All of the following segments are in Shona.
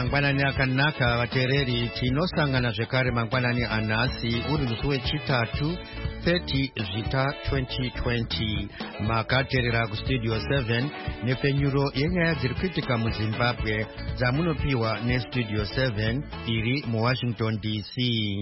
Mangwanani akanaka vatereri tinosangana zvekare mangwanani anhasi uri musi wechitatu 30 Zvita 2020 makateerera kustudio 7 nepfenyuro yenyaya dziri kuitika muZimbabwe dzamunopiwa nestudio 7 iri muWashington DC.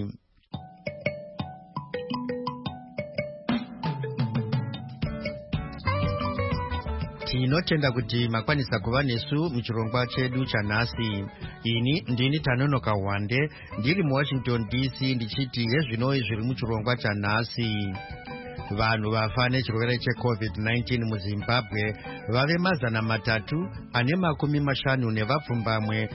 Tinotenda kuti makwanisa kuva nesu muchirongwa chedu chanhasi. Ini ndini Tanonoka Wande ndiri muWashington DC ndichiti yezvinoi zviri muchirongwa chanhasi. Vanhu vafa nechirwere cheCovid-19 muZimbabwe vave 350 nevapfumbamwe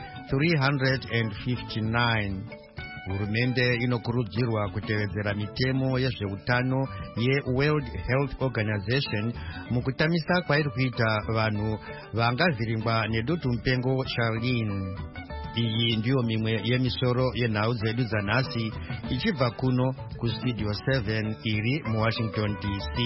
359. Hurumende inokurudzirwa kutevedzera mitemo yezveutano yeWorld Health Organization mukutamisa kwairi kuita vanhu vangavhiringwa nedutu mupengo Charlene. Iyi ndiyo mimwe yemisoro yenhau dzedu dzanhasi ichibva kuno kustudio 7 iri muWashington DC.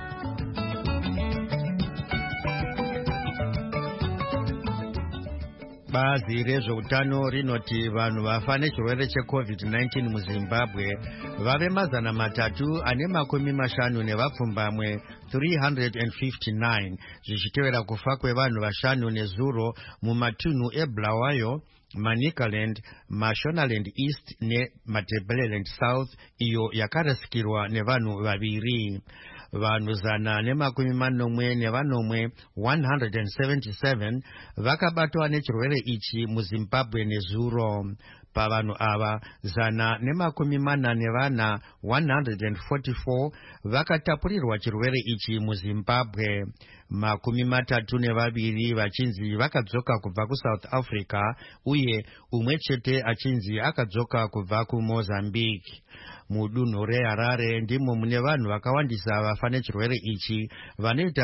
Bazi rezveutano rinoti vanhu vafa nechirwere cheCovid-19 muZimbabwe vave 350 nevapfumbamwe 359 zvichitevera kufa kwevanhu 5 nezuro mumatunhu eBulawayo, Manicaland, Mashonaland East neMatabeleland South iyo yakarasikirwa nevanhu vaviri. Vanhu 177 vakabatwa nechirwere ichi muZimbabwe nezuro. Pavanhu ava 144 vakatapurirwa chirwere ichi muZimbabwe. 32 vachinzi vakadzoka kubva kuSouth Africa uye umwe chete achinzi akadzoka kubva kuMozambique. Mudunhu reHarare ndimo mune vanhu vakawandisa vafa nechirwere ichi vanoita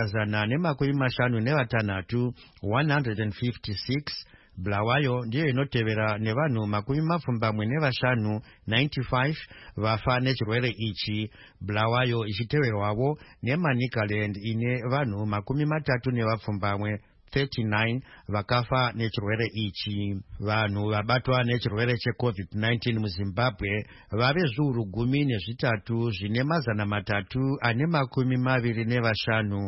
156 156. Bulawayo ndiyo inotevera nevanhu 75 95 vafa nechirwere ichi, Bulawayo ichiteverwawo neManicaland ine vanhu 30 nevapfumbamwe 39 vakafa nechirwere ichi. Vanhu vabatwa nechirwere cheCovid-19 muZimbabwe vave 10,300 zvine 325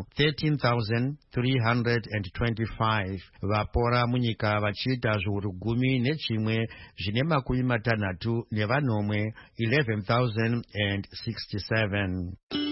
13,325. Vapora munyika vachiita 10,000 zvine 60 11,067.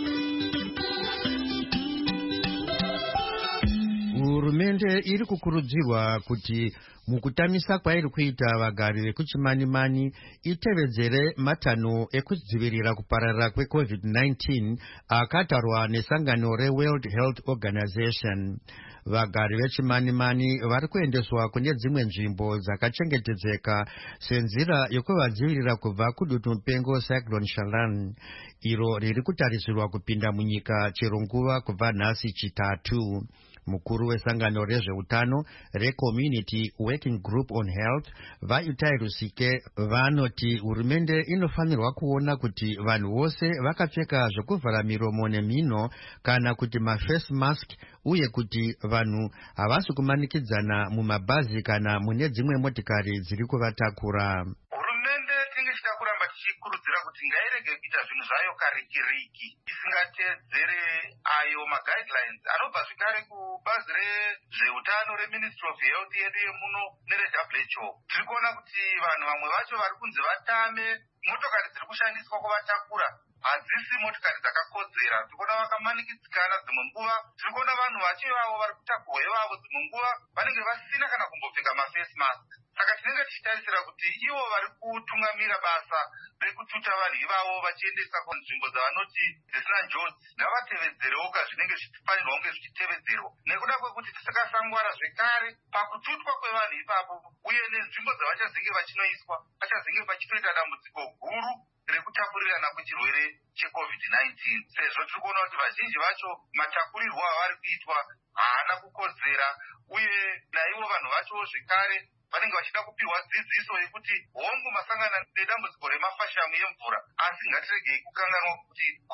Hurumende iri kukurudzirwa kuti mukutamisa kwairi kuita vagari vekuchimanimani itevedzere matanho ekudzivirira kupararira kweCovid-19 akatarwa nesangano reWorld Health Organization. Vagari vechimanimani vari kuendeswa kune dzimwe nzvimbo dzakachengetedzeka senzira yokuvadzivirira kubva kudutu mupengo Cyclone Charlene iro riri kutarisirwa kupinda munyika chero nguva kubva nhasi chitatu. Mukuru wesangano rezveutano reCommunity Working Group on Health Vaitai Rusike vanoti hurumende inofanirwa kuona kuti vanhu vose vakapfeka zvekuvhara miromo nemhino kana kuti maface mask uye kuti vanhu havasi kumanikidzana mumabhazi kana mune dzimwe motikari dziri kuvatakura. Tichikurudzira kuti ngairege kuita zvinhu zvayo karikiriki isingateedzere ayo maguidelines anobva zvekare kubazi rezveutano reMinistry of Health yedu yemuno nereWHO. Tiri kuona kuti vanhu vamwe vacho vari kunzi vatame motokari dziri kushandiswa kuvatakura hadzisi motikari dzakakodzera. Tiri kuona vakamanikidzikana dzimwe nguva. Tiri kuona vanhu vachivavo vari kutakurwa ivavo dzimwe nguva vanenge vasina kana kumbopfeka maface mask. Saka tinenge tichitarisira kuti ivo vari kutungamira basa rekututa vanhu ivavo vachiendesa kunzvimbo dzavanoti dzisina njodzi ngavatevedzerewo zvinenge zvichifanirwa kunge zvichitevedzerwa, nekuda kwekuti tisakasangwara zvekare pakututwa kwevanhu ipapo uye nenzvimbo dzavachazenge vachinoiswa pachazenge pachitoita dambudziko guru rekutapurirana kwechirwere cheCovid-19, sezvo tiri kuona kuti vazhinji vacho matapurirwo avari kuitwa haana kukodzera uye naivo vanhu vacho zvekare vanenge vachida kupiwa dzidziso yekuti hongu masangana nedambudziko remafashamu emvura, asi ngatiregei kukanganwa kuti COVID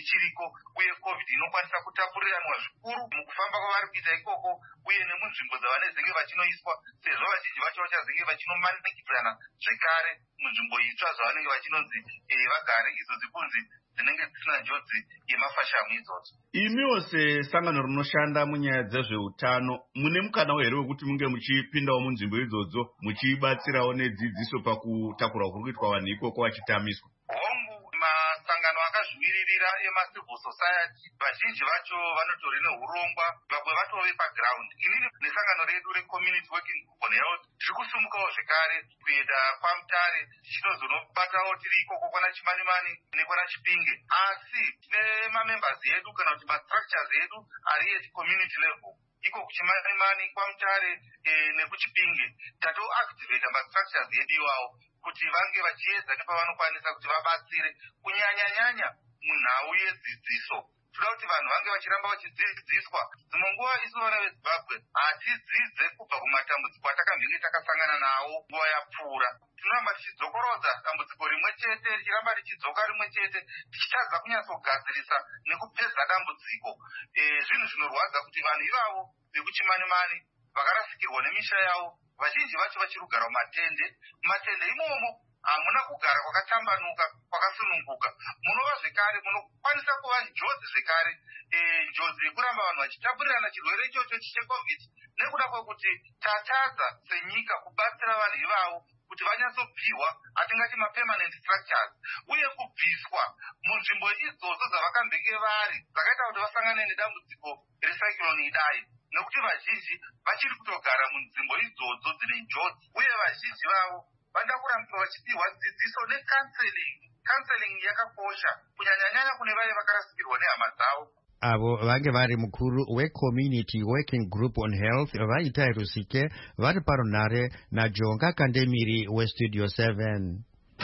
ichiriko, uye covid inokwanisa kutapuriranwa zvikuru mukufamba kwavari kuita ikoko, uye nemunzvimbo dzavanezenge vachinoiswa, sezvo vazhinji vacho vachazenge vachinomanikirana zvekare munzvimbo itsva zvavanenge vachinonzi vagare, idzo dzikunzi dzinenge dzisina njodzi yemafashamu idzodzo. Imiwo sesangano rinoshanda munyaya dzezveutano, mune mukana here wekuti munge muchipindawo munzvimbo idzodzo muchibatsirawo nedzidziso pakutakurwa kuri kuitwa vanhu ikoko vachitamiswa? Hongu, masangano akazvimiririra emacivil society vazhinji vacho vanotori neurongwa, vamwe vatove paground. Inini nesangano redu recommunity working group on health tiri kusumukawo zvekare kuenda pamutare tichizonobatawo tiri ikoko kwana Chimanimani nekwana Chipinge, asi tine mamembers edu kana kuti mastructures edu ari at community level. Iko kuChimanimani, kwaMutare nekuChipinge tatoactivate mastructures edu iwawo kuti vange vachiedza nepavanokwanisa kuti vabatsire kunyanya-nyanya munhau yedzidziso. Toda kuti vanhu vange vachiramba vachidzidziswa. Dzimwe nguva isu vana veZimbabwe hatidzidze kubva kumatambudziko atakambenge takasangana nawo nguva yapfuura. Tinoramba tichidzokorodza dambudziko rimwe chete, richiramba richidzoka rimwe chete, tichitadza kunyatsogadzirisa nekupedza dambudziko. Zvinhu zvinorwadza kuti vanhu ivavo vekuChimanimani vakarasikirwa nemisha yavo, vazhinji vacho vachiri kugara mumatende imomo hamuna kugara kwakatambanuka, kwakasununguka. Munova zvekare munokwanisa kuva njodzi zvekare, njodzi yekuramba vanhu vachitapurirana chirwere ichocho checovid, nekuda kwekuti tatadza senyika kubatsira vanhu ivavo kuti vanyatsopiwa atingati mapermanent structures, uye kubviswa munzvimbo idzodzo dzavakambenge vari dzakaita kuti vasangane nedambudziko recyclone idai, nekuti vazhinji vachiri kutogara munzvimbo idzodzo dzine njodzi, uye vazhinji vavo vanoda kurambirwa vachipiwa dzidziso necounseling. Counseling yakakosha kunyanya-nyanya kune vaya vakarasikirwa nehama dzavo. Avo vange vari mukuru weCommunity Working Group on Health Vaitai Rusike vari parunare naJonga Kandemiri weStudio 7.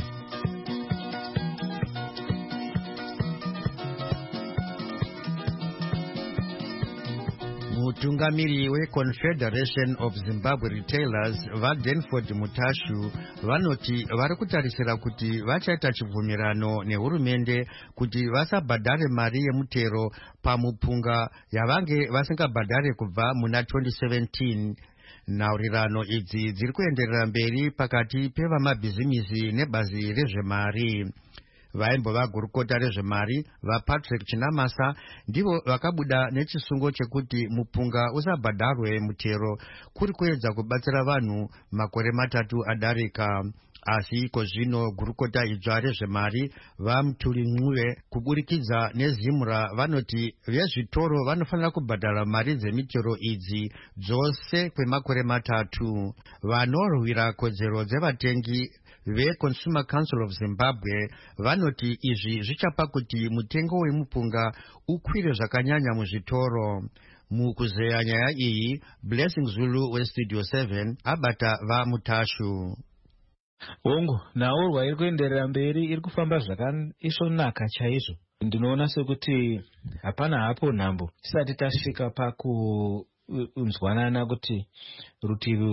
Mutungamiri weConfederation of Zimbabwe Retailers vaDenford Mutashu vanoti vari kutarisira kuti vachaita chibvumirano nehurumende kuti vasabhadhare mari yemutero pamupunga yavange vasingabhadhare kubva muna 2017. Nhaurirano idzi dziri kuenderera mberi pakati pevamabhizimisi nebazi rezvemari. Vaimbova gurukota rezvemari vaPatrick Chinamasa ndivo vakabuda nechisungo chekuti mupunga usabhadharwe mutero kuri kuedza kubatsira vanhu makore 3 adarika. Asi iko zvino gurukota idzva rezvemari vaMuthulincuve kuburikidza neZimra vanoti vezvitoro vanofanira kubhadhara mari dzemitero idzi dzose kwemakore 3. Vanorwira kodzero dzevatengi veConsumer Council of Zimbabwe vanoti izvi zvichapa kuti mutengo wemupunga ukwire zvakanyanya muzvitoro. Mukuzeya nyaya iyi, Blessing Zulu weStudio 7 abata vaMutashu. Hongu, naurwa iri kuenderera mberi, iri kufamba zvakaisvonaka chaizvo. Ndinoona sekuti hapana hapo nhambo tisati tasvika pakunzwanana kuti rutivi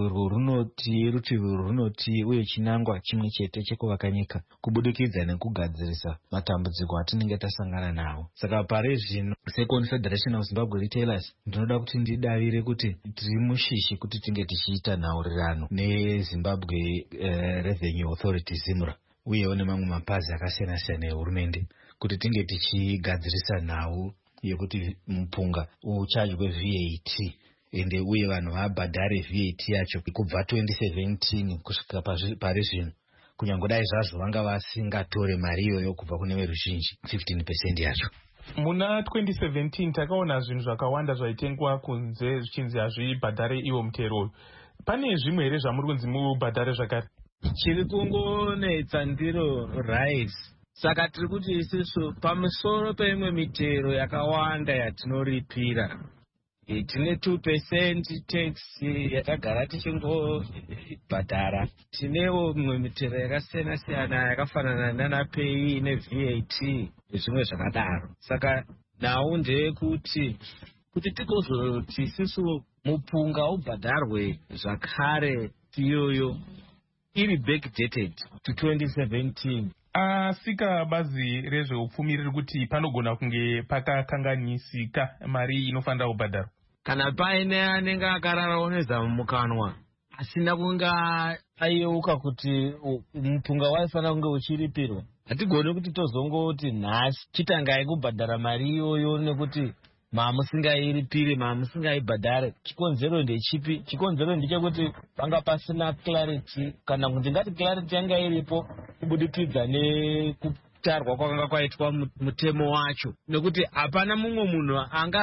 runoti uye chinangwa chimwe chete chekuvaka nyika kubudikidza nekugadzirisa matambudziko atinenge tasangana nawo. Saka pari zvino seConfederation of Zimbabwe Retailers ndinoda kuti ndidavire kuti tiri mushishi kuti tinge tichiita nhaurirano neZimbabwe Revenue Authority Zimra uyewo nemamwe mapazi akasiyana-siyana ehurumende kuti tinge tichigadzirisa nhau yekuti mupunga uchadwe VAT ende uye vanhu vabhadhare VAT yacho kubva 2017 kusvika pari zvino. Kunyangodai zvazvo vanga vasingatore mari iyoyo kubva kune veruzhinji 15% yacho. Muna 2017 takaona zvinhu zvakawanda zvaitengwa kunze zvichinzi hazvibhadhare iwo mutero. Pane zvimwe here zvamuri kunzi mubhadhare zvakare? Chiri kungonetsa ndiro rice. Saka tiri kuti isusu pamusoro peimwe mitero yakawanda yatinoripira tine 2% tax yatagara tichingobhadhara. Tinewo mimwe mitero yakasiyana-siyana yakafanana nanaPay neVAT nezvimwe zvakadaro. Saka nhau ndeyekuti tikozoti isusu mupunga ubhadharwe zvakare iyoyo iri backdated to 2017 asika bazi rezveupfumi riri kuti panogona kunge pakakanganisika mari inofanira kubhadharwa. Kana paine anenge akararawo nezamumukanwa asina kunga ayeuka kuti mupunga waifanira kunge uchiripirwa, hatigoni kuti tozongoti nhasi chitangai kubhadhara mari iyoyo nekuti mamusingairipire mamusingaibhadhare. Chikonzero ndechipi? Chikonzero ndechekuti panga pasina clarity, kana kuti ngati clarity yanga iripo kubudikidza nekutarwa kwakanga kwaitwa mutemo wacho, nekuti hapana mumwe munhu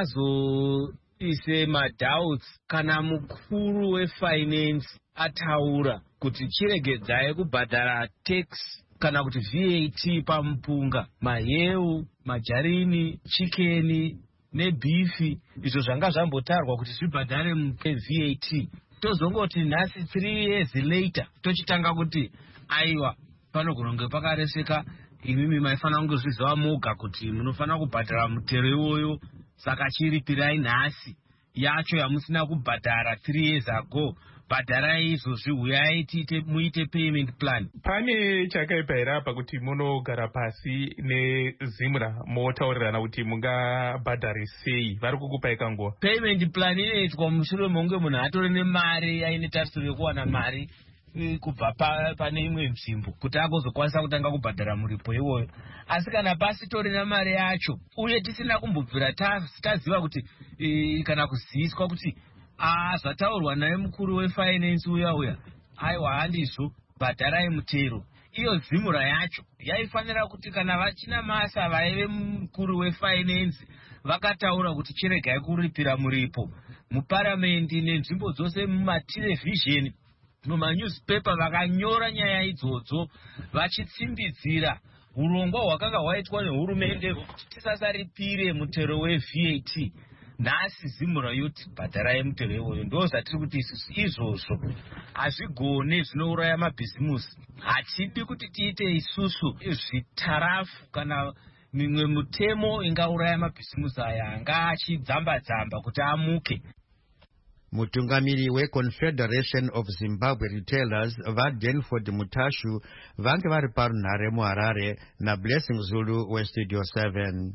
angazoise madoubts kana mukuru wefinance ataura kuti chiregedzai kubhadhara tax kana kuti VAT pamupunga, maheu, majarini, chikeni nebhifi, izvo zvanga zvambotarwa kuti zvibhadhare VAT. Tozongoti nhasi 3 years later tochitanga kuti aiwa panogona kunge pakareseka, imimi maifanira kunge zviziva moga kuti munofanira kubhadhara mutero iwoyo, saka chiripirai nhasi yacho yamusina kubhadhara 3 years ago. Bhadharai izvozvi, uyai muite payment plan. Pane chakaipa here apa kuti munogara pasi neZimra motaurirana kuti mungabhadhare sei? Vari kukupai kanguva? Payment plan inoitwa mushure monge munhu atori nemari aine tarisiro yekuwana mari kubva pane imwe nzvimbo kuti agozokwanisa kutanga kubhadhara muripo iwoyo. Asi kana pasitori nemari yacho uye tisina kumbobvira taziva kuti kana kuziviswa kuti zvataurwa naye mukuru wefinance uya aiwa handizvo, bhadharai mutero, iyo Zimura yacho yaifanira kuti kana vachina masa vaive mukuru wefinance vakataura kuti chiregai kuripira muripo muparamendi nenzvimbo dzose, mumatelevision, mumanewspaper, vakanyora nyaya idzodzo vachitsimbidzira urongwa hwakanga hwaitwa nehurumende kuti tisasaripire mutero weVAT. Nhasi Zimura yoti bhadharai mutero iwoyo. Ndo zvatiri kuti izvozvo hazvigone, zvinouraya mabhizimusi. Hatidi kuti tiite isusu zvitarafu kana mimwe mutemo ingauraya mabhizimusi aya anga achidzamba-dzamba kuti amuke. Mutungamiri weConfederation of Zimbabwe Retailers vaDenford Mutashu vange vari parunhare muHarare naBlessing Zulu weStudio 7.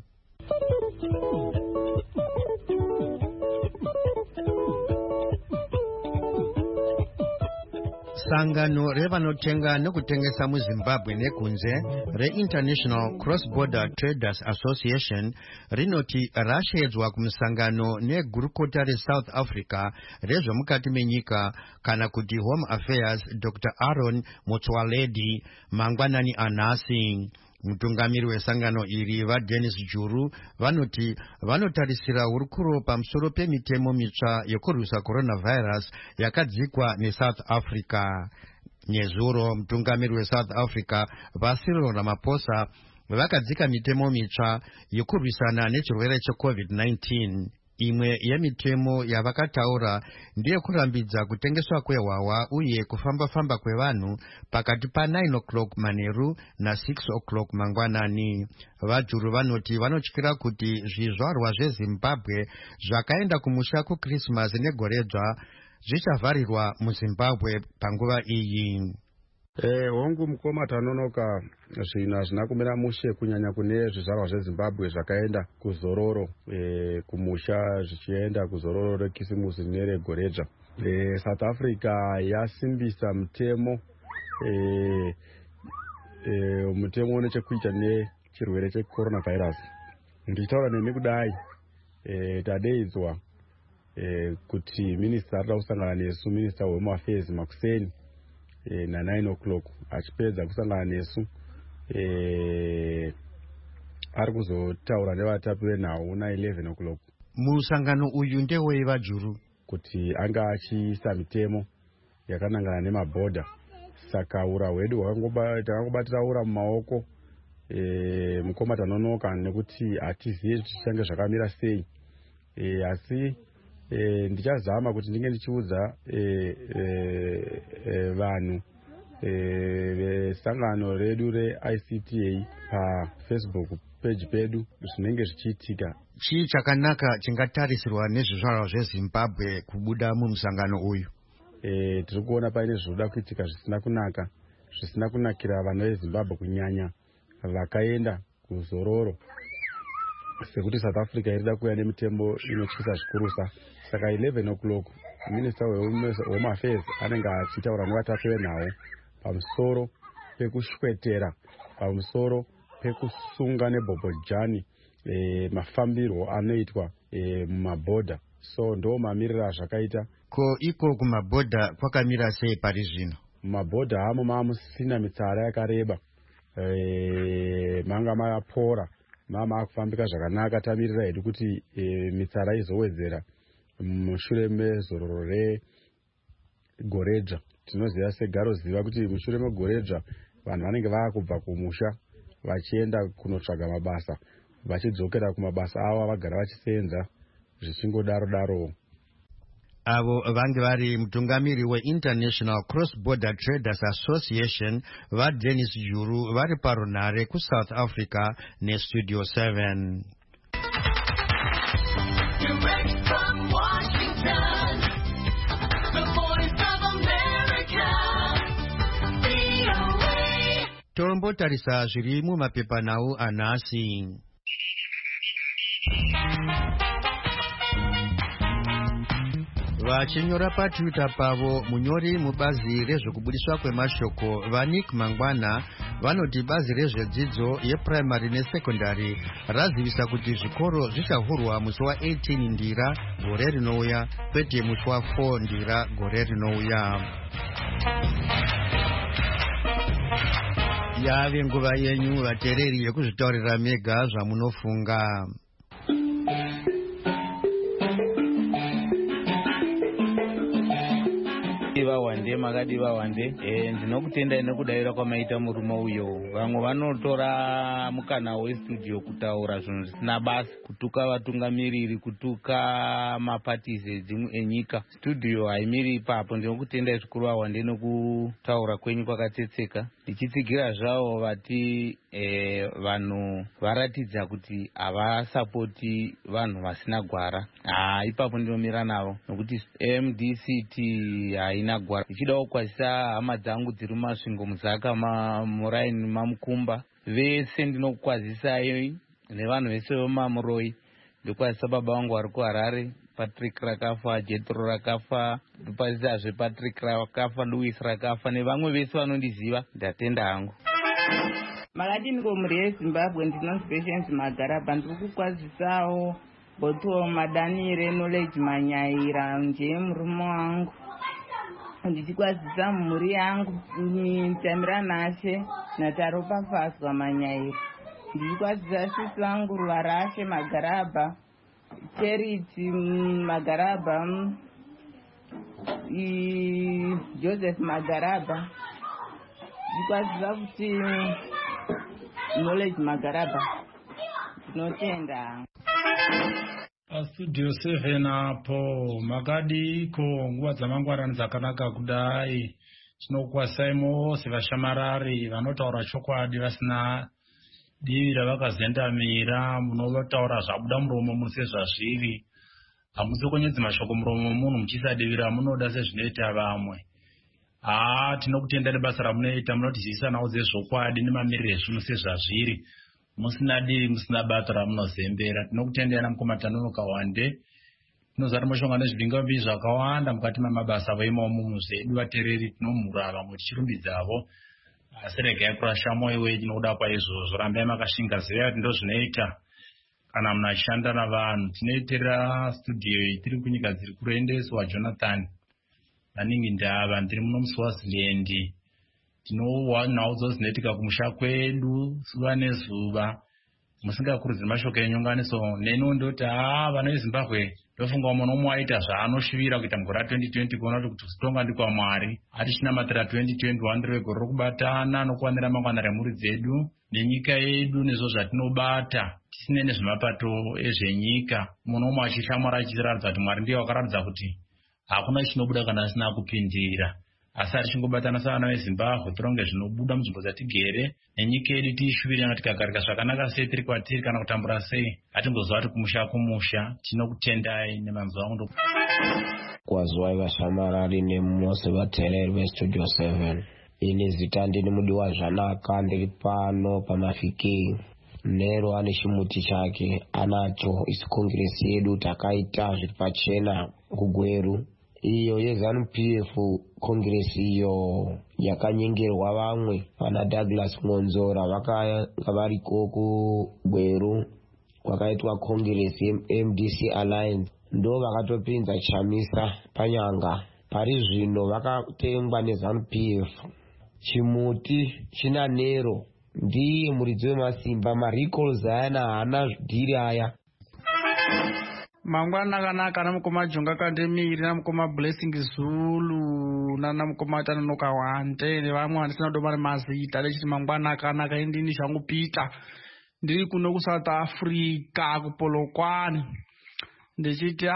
Sangano revanotenga nekutengesa muZimbabwe nekunze reInternational Cross-Border Traders Association rinoti rashedzwa kumusangano negurukota reSouth Africa rezvemukati menyika kana kuti Home Affairs Dr. Aaron Motsoaledi mangwanani anhasi. Mutungamiri wesangano iri vaDennis Juru vanoti vanotarisira hurukuro pamusoro pemitemo mitsva yekurwisa coronavirus yakadzikwa neSouth Africa. Nezuro mutungamiri weSouth Africa vaCyril Ramaphosa vakadzika mitemo mitsva yekurwisana nechirwere cheCovid-19. Imwe yemitemo yavakataura ndiye kurambidza kutengeswa kwehwahwa uye kufamba-famba kwevanhu pakati pa9 o'clock manheru na6 o'clock mangwanani. Vajuru vanoti vanotyira kuti zvizvarwa zveZimbabwe zvakaenda kumusha kuKrismasi negoredzva zvichavharirwa muZimbabwe panguva iyi. Hongu mukoma tanonoka zvinhu hazvina kumira mushe kunyanya kune zvizvarwa zveZimbabwe zvakaenda kuzororo kumusha zvichienda kuzororo rekisimusi neregoredzva. South Africa yasimbisa mutemo mutemo unechekuita nechirwere checoronavirus. Ndichitaura nemi kudai tadeidzwa kuti minista arida kusangana nesu, minista weHome Affairs Makuseni na9 o'clock. Achipedza kusangana nesu ari kuzotaura nevatapi venhau na11 o'clock. Musangano uyu ndewei vajuru? Kuti anga achiisa mitemo yakanangana nemabhodha. Saka ura hwedu takangobatira ura mumaoko mukoma tanonoka nekuti hatizivi zvichange zvakamira sei. Asi ndichazama kuti ndinge ndichiudza vanhu vesangano redu reICTA paFacebook page pedu zvinenge zvichiitika. Chii chakanaka chingatarisirwa nezvizvarwa zveZimbabwe kubuda mumusangano uyu? Tiri kuona paine zvinoda kuitika zvisina kunaka, zvisina kunakira vana veZimbabwe kunyanya vakaenda kuzororo sekuti South Africa irida kuuya nemitembo inotyisa zvikurusa. Saka 11 o'clock Minister weHome Affairs anenge achitaura nevatapi venhau pamusoro pekushwetera, pamusoro pekusunga nebhobhojani mafambirwo anoitwa mumabhodha. So ndo mamirira zvakaita. Ko iko kumabhodha kwakamira sei pari zvino? Mumabhodha hamo mamusina mitsara yakareba, manga mapora, makufambika zvakanaka. Tamirira hedu kuti mitsara izowedzera mushure mezororo regoreja. Tinoziva segaroziva kuti mushure megoreja vanhu vanenge vakubva kumusha vachienda kunotsvaga mabasa, vachidzokera kumabasa avo vagara vachisenza zvichingodaro daro. Avo vange vari mutungamiri weInternational Cross Border Traders Association vaDennis Juru vari parunhare kuSouth Africa neStudio 7. Direct from Washington, the voice of America, VOA. Tombotarisa zviri mumapepanhau anhasi. Vachinyora paTwitter pavo, munyori mubazi rezvekubudiswa kwemashoko vaNick Mangwana vanoti bazi rezvedzidzo yeprimary nesekondari razivisa kuti zvikoro zvichahurwa musi wa18 Ndira gore rinouya, kwete musi wa4 Ndira gore rinouya. Yave nguva yenyu vateereri yekuzvitaurira mega zvamunofunga. Wande makadiva wande ndinokutendai nekudavira kwamaita murume uyo. Vamwe vanotora mukana westudio kutaura zvinhu zvisina basa, kutuka vatungamiriri, kutuka mapatisi enyika. Studio haimiri ipapo. Ndinokutendai zvikuru wande nekutaura kwenyu kwakatsetseka, ndichitsigira zvavo vati vanhu varatidza kuti havasapoti vanhu vasina gwara. Ipapo ndinomira navo, nokuti MDCT haina gwara. Ichida kukwazisa hama dzangu dziri mumasvingo, Muzaka, Muraini, Mamukumba, vese ndinokukwazisai, nevanhu vese vemamuroi. Ndokwazisa baba vangu vari kuHarare, Patrick rakafa, Jethro rakafa, ndokwazisazve Patrick rakafa, Louis rakafa, nevamwe vese vanondiziva. Ndatenda hangu. Makadini komuri yeZimbabwe, ndinonzi Patience Magaraba. Ndiri kukwazisawo Botho Madanire, Knowledge Manyaira, nje murume wangu. Ndichikwazisa mhuri yangu Tamira Nashe naTaropa Faswa Manyaira. Ndichikwazisa sisi vangu Ruvarashe Magaraba, Charity Magaraba, Joseph Magaraba. Ndichikwazisa kuti Knowledge Magaraba. Tinotenda. Studio 7 apo makadi ko nguva dzamangwarani dzakanaka kudai. Tinokukwasai mose vashamarari vanotaura chokwadi vasina divi ravakazendamira, munotaura zvabuda muromo muse zvazviri. Hamusi konyedza mashoko muromo munhu muchisadivira munoda sezvinoita vamwe. Tinokutendai basa ramunoita, munotizivisa nawo dzezvokwadi nemamiriro ezvinhu sezvazviri. Musina diri, musina bata ramunozembera. Tinokutendai namukomatanonoka wande. Tinozati moshonga nezvibingambi zvakawanda mukati memabasa avo imomo muzvedu vateereri. Tinomhura vamwe tichirumbidzavo, asi regai kurasha mwoyo wedu nokuda kwaizvozvo. Rambai makashinga, zivai kuti ndozvinoita kana munhu achishanda navanhu. Tinoitira studio iyi tiri kunyika dziri kuroendeswa Jonathan Maningi Ndava, ndiri muno muSwaziland. Tinowa nhau dzinoitika kumusha kwedu zuva nezuva. Musingakurudziri mashoko enyonganiso. Neno ndoti vana veZimbabwe ndofunga muno mwaita zvaanoshuvira kuita mugore ra2020 kuona kuti kutonga ndikwaMwari. Tichinamatira 2021 reve gore rokubatana nokuwanira mangwana remhuri dzedu nenyika yedu nezvo zvatinobata tisine nezvemapato ezvenyika. Muno mwachishamwara achiratidza kuti Mwari ndiye wakaratidza kuti hakuna chinobuda kana asina kupindira. Asi achingobatana savana veZimbabwe tironge zvinobuda munzvimbo dzatigere nenyika yedu tiishuvire tikagarika zvakanaka sei tiri kwatiri kana kutambura sei. Hatingozova kuti kumusha kumusha. Tinokutendai nemanzwi angu. Kwazwai vashamarari nemose vateereri veStudio 7. ine zita ndini mudiwa zvanaka ndiri pano pamafikei. Nero ane chimuti chake anacho. Isi kongresi yedu takaita zviri pachena kuGweru. Iyo yeZANU-PF kongresi iyo yakanyengerwa vamwe pana Douglas Ngonzora vakanga variko kuGweru. Kwakaitwa kongresi MDC Alliance ndo vakatopinza Chamisa panyanga. Pari zvino vakatengwa neZANU-PF. Chimuti china Nero ndiye muridzi wemasimba. Maricals ayana haana dhiri aya. Mangwana kanaka namukoma Jonga Kandemiri namukoma Blessing Zulu namukoma Tanonoka Wante nevamwe vandisina kudomara mazita lechiti mangwana kanaka indini zvangu Peter ndiri kuno kuSouth Africa kuPolokwane ndichiti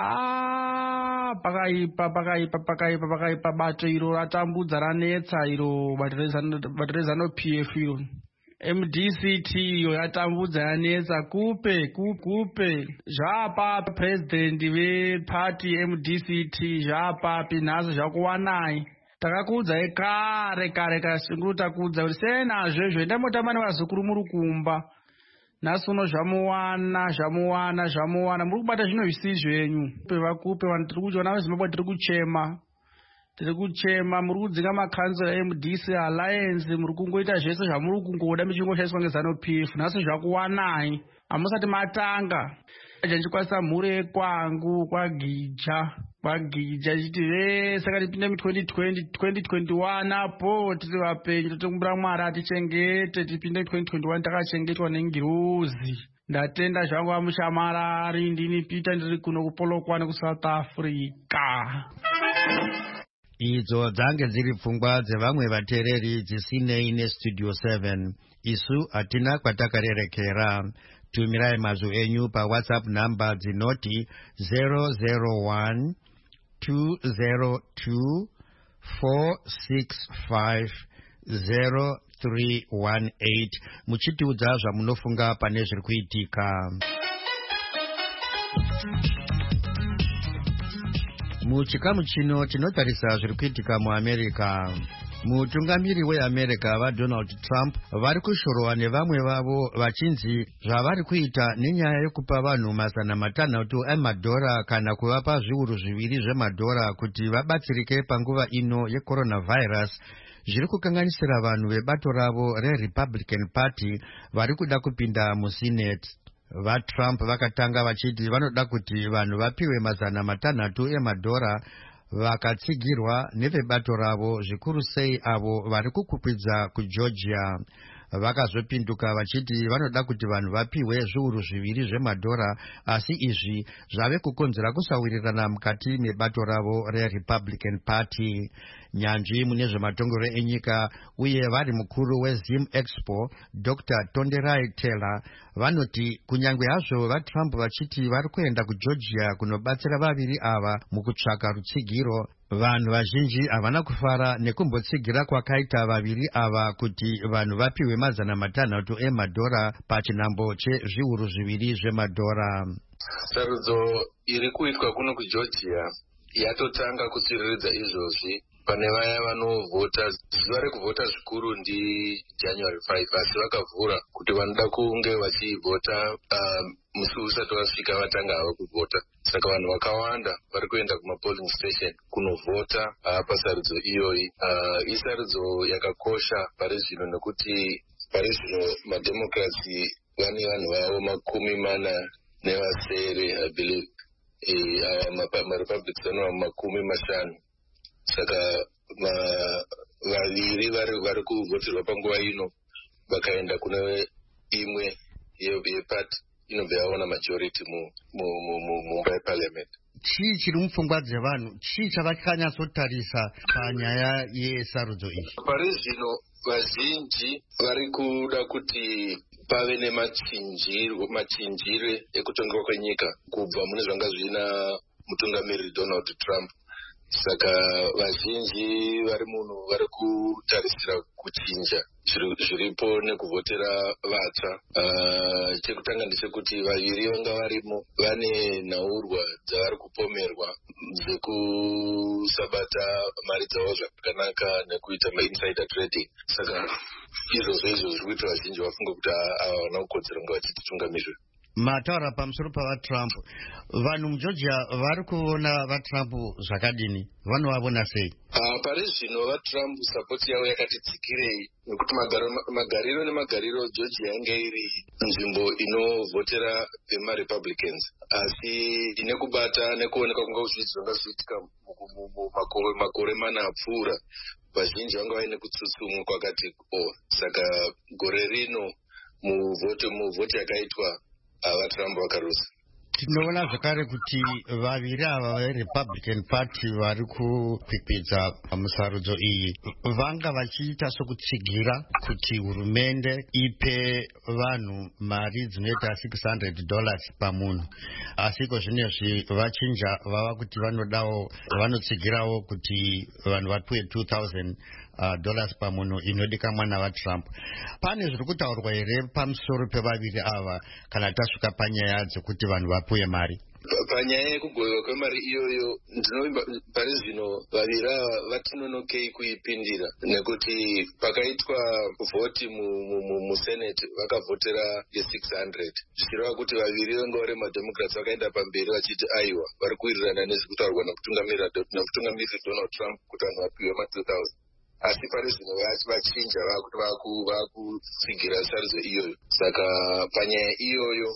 pakaipa bato iro ratambudza ranetsa iro bato reZANU-PF iro MDCT iyo yatambudza yanetsa kupe zvapa president veparty MDCT zvapapi nhasi zvakuwanai takakuudzai kare kasungurutakudza kuti senazvezvo endamotamba nevazukuru muri kumba nhasi uno zvamuwana muri kubata zvino zvisi zvenyu pevakupe vanhu tiri kuchiona vezimbabwe tiri kuchema muri kudzinga makansela MDC Alliance muri kungoita zvese zvamuri kungoda muchingoshaiswa neZANU-PF nhasi zvakuwanai hamusati matanga ndichikwanisa mhuri yekwangu kwagija chiti vese katipinde mu2021 apo tiri vapenyu totikumbira Mwari atichengete tipinde mu2021 takachengetwa nengiruzi. Ndatenda zvangu vamushamarari ndini Peter ndiri kuno kuPolokwane kuSouth Africa. Idzo dzange dziri pfungwa dzevamwe vateereri dzisinei neStudio 7. Isu hatina kwatakarerekera. Tumirai mazwi enyu paWhatsApp namba dzinoti 001 202 465 0318 muchitiudza zvamunofunga pane zviri kuitika. Muchikamu chino tinotarisa zviri kuitika muAmerica. Mutungamiri weAmerica vaDonald Trump vari kushorwa nevamwe vavo vachinzi zvavari kuita nenyaya yekupa vanhu $500 emadhora kana kuvapa zviuru 2 zvemadhora kuti vabatsirike panguva ino yeCoronavirus zviri kukanganisira vanhu vebato ravo reRepublican Party vari kuda kupinda muSenate. VaTrump vakatanga vachiti vanoda kuti vanhu vapiwe $500 emadhora vakatsigirwa nevebato ravo zvikuru sei avo vari kukwidza kuGeorgia. Vakazopinduka vachiti vanoda kuti vanhu vapiwe zviuru 2 zvemadhora asi izvi zvave kukonzera kusawirirana mukati mebato ravo reRepublican Party. Nyanzvi mune zvematongero enyika uye vari mukuru weZim Expo Dr. Tonderai Taylor vanoti kunyange hazvo vaTrump vachiti vari kuenda kuGeorgia kunobatsira vaviri ava mukutsvaka rutsigiro, vanhu vazhinji havana kufara nekumbotsigira kwakaita vaviri ava kuti vanhu vapiwe $500 emadhora pachinhambo chezviuru 2 zvemadhora. Sarudzo iri kuitwa kuno kuGeorgia yatotanga kutsiriridza izvozvi pane vaya vanovhota. Zuva rekuvhota zvikuru ndiJanuary 5 asi vakavhura kuti vanoda kunge vachivhota musi usati wasvika vatanga hava kuvhota. Saka vanhu vakawanda vari kuenda kumapolling station kunovhota pasarudzo iyoyi. Isarudzo yakakosha pari zvino nekuti pari zvino mademocracy vane vanhu vavo 40 I believe. MaRepublicans vanova 50. Saka vaviri vari kuvhoterwa panguva ino vakaenda kune imwe yepati inobva yaona majority mumba yeparliament. Chii chiri mupfungwa dzevanhu? Chii chavakanyatsotarisa panyaya yesarudzo iyi? Pari zvino vazhinji vari kuda kuti pave nemachinjire ekutongerwa kwenyika kubva mune zvanga zvina mutungamiriri Donald Trump. saka vazhinji vari munhu vari kutarisira kuchinja zviripo nekuvhotera vatsva. Chekutanga ndechekuti vaviri vanga varimo vane nhaurwa dzavari kupomerwa dzekusabata mari dzavo zvakanaka nekuita mainsider trading. Saka izvozvo zviri kuita vazhinji vafunga kuti ava vana kukodzera kunge vachititungamirira. Mataura pamusoro pavatrump, vanhu mugeorgia vari kuona vatrump zvakadini? Vanovavona sei? Pari zvino vatrump sapoti yavo yakati dzikirei nekuti magariro nemagariro georgia yange iri nzvimbo inovhotera vemarepublicans, asi nekubata nekuoneka kunga zvizvonga zviitika makore mana apfuura, vazhinji vanga vaine kutsutsumwa kwakati saka gore rino muvhoti yakaitwa vatrump vakarusa. Tinoona zvakare kuti vaviri ava veRepublican Party vari kukwikwidzwa musarudzo iyi vanga vachiita sokutsigira kuti hurumende ipe vanhu mari dzinoita $600 pamunhu, asi iko zvinezvi vachinja vava kuti vanotsigirawo kuti vanhu vapiwe $2,000 pamunhu inodikanwa navatrump. Pane zviri kutaurwa here pamusoro pevaviri ava kana tasvika panyaya dzekuti vanhu vapiwe mari? Panyaya yekugoverwa kwemari iyoyo ndinoimba pari zvino vaviri ava vatinonokei kuipindira, nekuti pakaitwa vhoti musenate vakavhotera ye600 zvichireva kuti vaviri vanga vari mademocrats vakaenda pamberi vachiti aiwa vari kuwirirana nezvekutaurwa namutungamiriri Donald Trump kuti vanhu vapiwe ma$2,000. Asi pari zvino vachinja vakutsigira sarudzo iyoyo. Saka panyaya iyoyo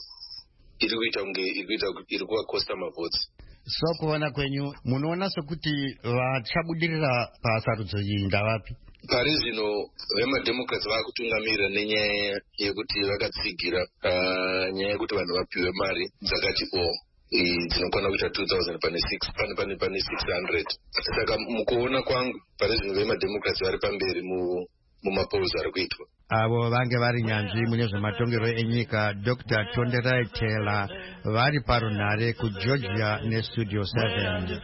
iri kuvakosta mavhotsi. So kuona kwenyu munoona sokuti vachabudirira pasarudzo iyi ndavapi? Pari zvino vemademocrats vakutungamirira nenyaya yekuti vakatsigira nyaya yekuti vanhu vapiwe mari dzakati dzinokwana kuita 2,000 pane 600. Saka mukuona kwangu pari zvino vemademocrats vari pamberi mumapolls ari kuitwa. Avo vange vari nyanzvi mune zvematongerwo enyika Dr. Tonderai Taylor vari parunhare kuGeorgia neStudio 7.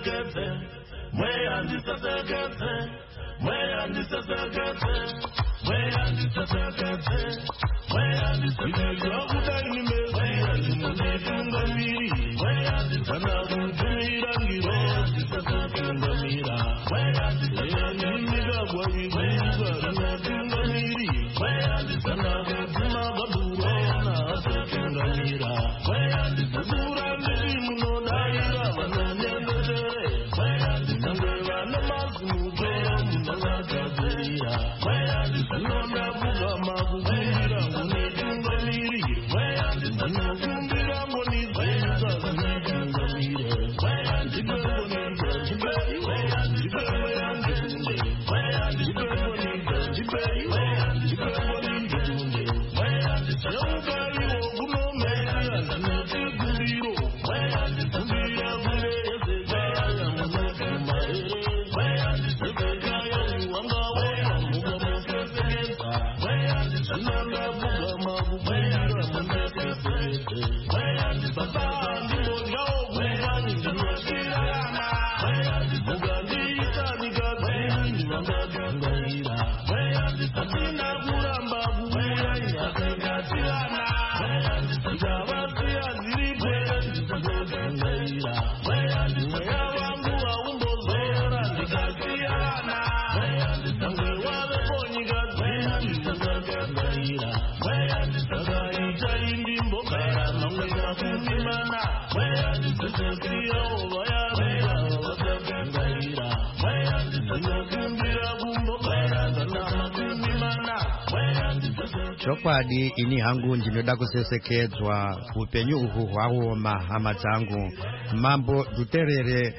Chokwadi ini hangu ndinoda kusesekedzwa upenyu uhu hwaoma hama dzangu. Mambo Duterere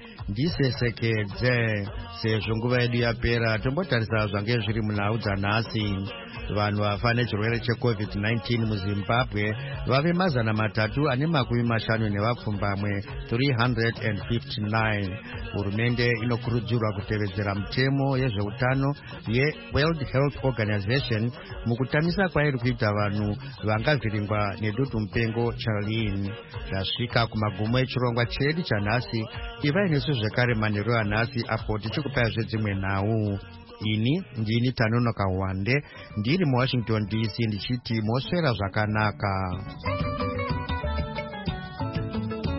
ndisesekedze sezvo nguva yedu yapera. Tombotarisa zvange zviri munhau dzanhasi. vanhu vafa nechirwere checovid-19 muzimbabwe vave 350 359. hurumende inokurudzirwa kutevedzera mutemo yezveutano yeWorld Health Organization mukutamisa kwairi kuita vanhu vangavhiringwa nedutu mupengo Charlene. Zvasvika kumagumo echirongwa chedu chanhasi. Ivai nesu zvekare manheru anhasi apo tichikupai dzimwe nhau. Ini ndini Tanonoka Wande ndiri muWashington DC ndichiti moswera zvakanaka.